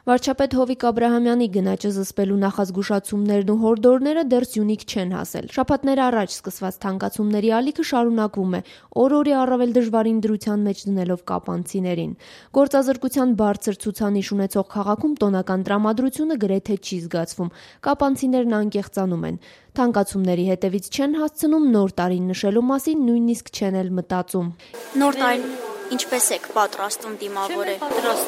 Վարչապետ Հովիկ Աբրահամյանի գնաճը զսպելու նախազգուշացումներն ու հորդորները դեռ Սյունիք չեն հասել։ Շաբաթներ առաջ սկսված թանկացումների ալիքը շարունակվում է, օր-օրի առավել դժվարին դրության մեջ դնելով կապանցիներին։ Գործազրկության բարձր ցուցանիշ ունեցող քաղաքում տոնական տրամադրությունը գրեթե չի զգացվում։ Կապանցիներն անկեղծանում են։ Թանկացումների հետևից չեն հասցնում նոր տարին նշելու մասին, նույնիսկ չեն էլ մտածում։ Նոր տարին ինչպես եք պատրաստում դիմավորել?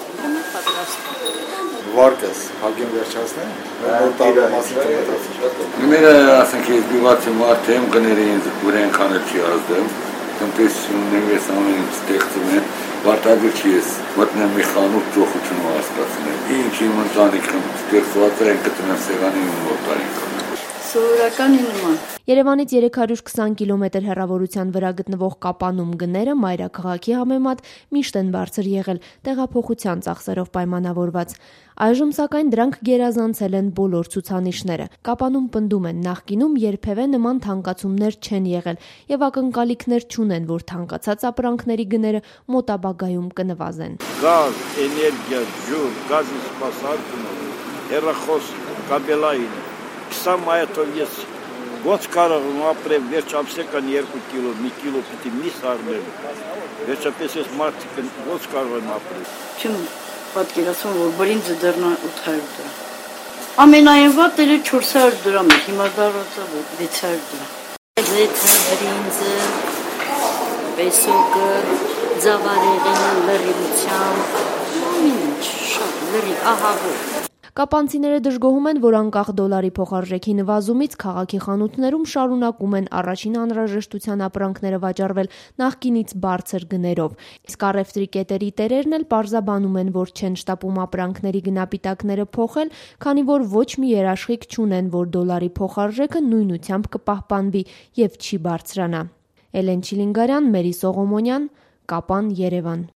Վարկս, հագին վերջացնեմ, նոր տարի մասին կմտածում։ Մերը ասենք ես գյուղացի մարդ եմ, գների ինձ ուրեն քանը չի ազդեմ, տնտեսությունն ես ամեն ինչ ստեղծում եմ, վարտագիր չի ես, մտնեմ մի խանութ ճոխություն հասկացնեմ, ինչ իմ ընտանիքն ստեղծված են գտնեմ սեղանի ու նոր տարին կա։ Սովորականի նման։ Երևանից 320 կիլոմետր հեռավորության վրա գտնվող Կապանում գները մայրաքաղաքի համեմատ միշտ են բարձր եղել, տեղափոխության ծախսերով պայմանավորված։ Այժմ սակայն դրանք գերազանցել են բոլոր ցուցանիշները։ Կապանում պնդում են, նախկինում երբևէ նման թանկացումներ չեն եղել եւ ակնկալիքներ չունեն, որ թանկացած ապրանքների գները մոտ ապագայում կնվազեն։ Գազ, էներգիա, ջուր, գազի սպասարկումը, հեռախոս, կաբելային 20 մայաթով ես ոնց կարող եմ ապրել վերջ ամսական 2 կիլո, 1 կիլո պիտի միս առնել, վերջապես ես մարդիկ ոնց կարող եմ ապրել։ Չեմ պատկերացնում, որ բրինձը դեռնա 800 դրամ։ Ամենայն վատերը 400 դրամ է, հիմա դառնացավ 600 դրամ։ Լեթը, բրինձը, պեսոկը, ձավարեղենը, լրիվությամբ, ինչ շատ լրիվ, ահավոր։ Կապանցիները դժգոհում են, որ անկախ դոլարի փոխարժեքի նվազումից քաղաքի խանութներում շարունակում են առաջին անհրաժեշտության ապրանքները վաճառվել նախկինից բարձր գներով։ Իսկ առևտրի կետերի տերերն էլ պարզաբանում են, որ չեն շտապում ապրանքների գնապիտակները փոխել, քանի որ ոչ մի երաշխիք չունեն, որ դոլարի փոխարժեքը նույնությամբ կպահպանվի եւ չի բարձրանա։ Էլեն Չիլինգարյան, Մերի Սողոմոնյան, Կապան, Երևան։